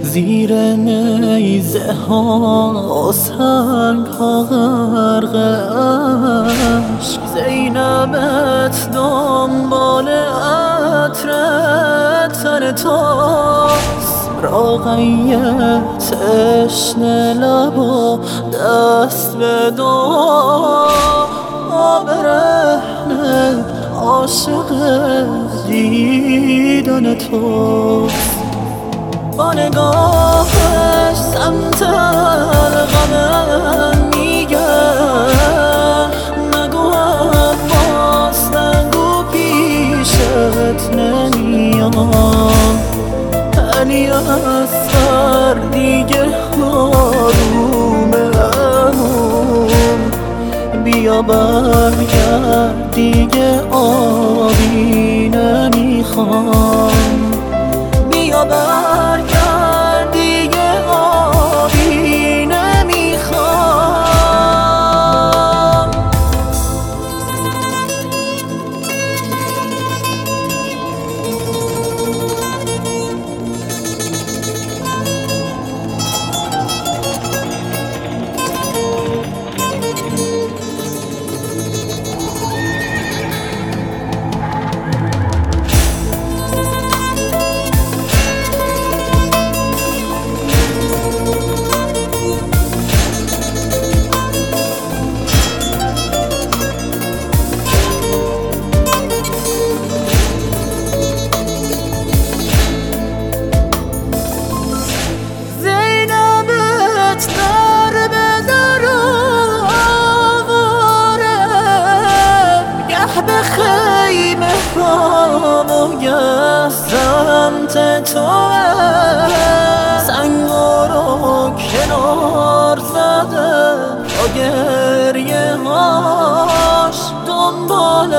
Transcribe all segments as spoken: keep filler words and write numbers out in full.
زیر نیزه ها سنگ ها غرق عشق زینبت دنبال عطر تن توست راقیه تشنه لب و دست به دعا برهنه عاشق دیدن توست با نگاهش سمت القمر میگه نگو عباس نگو پیشت نمیام علی اصغر دیگه آروم امون بیا برگرد دیگه آبی نمیخوام بیا برگرد دیگه آبی نمیخوام سمت توه سنگا رو کنار زده با گریه هاش دنبال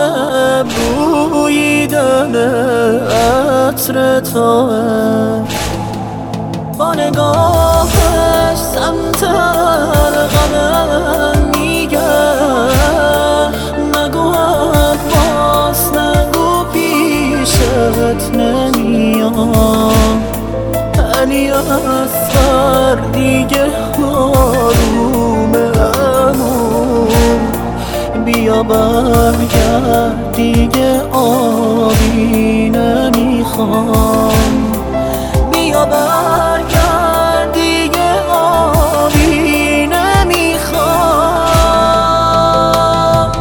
بوییدن عطر توه با نگاهش سمت القمر میگه نگو عباس نگو پیشت نمیام علی اصغر دیگه آروم امون بیا برگرد دیگه آبی نمیخوام بیا برگرد دیگه آبی نمیخوام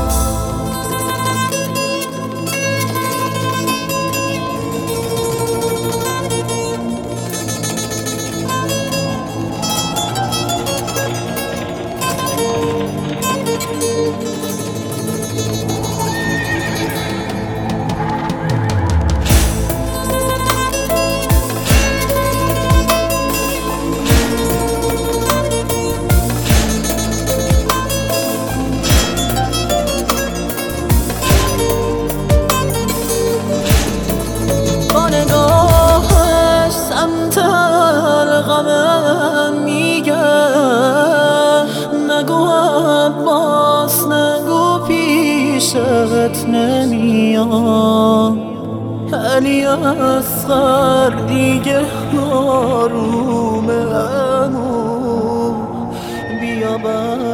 میگه نگو عباس نگو پیشت نمیام علی اصغر دیگه آروم امون بیا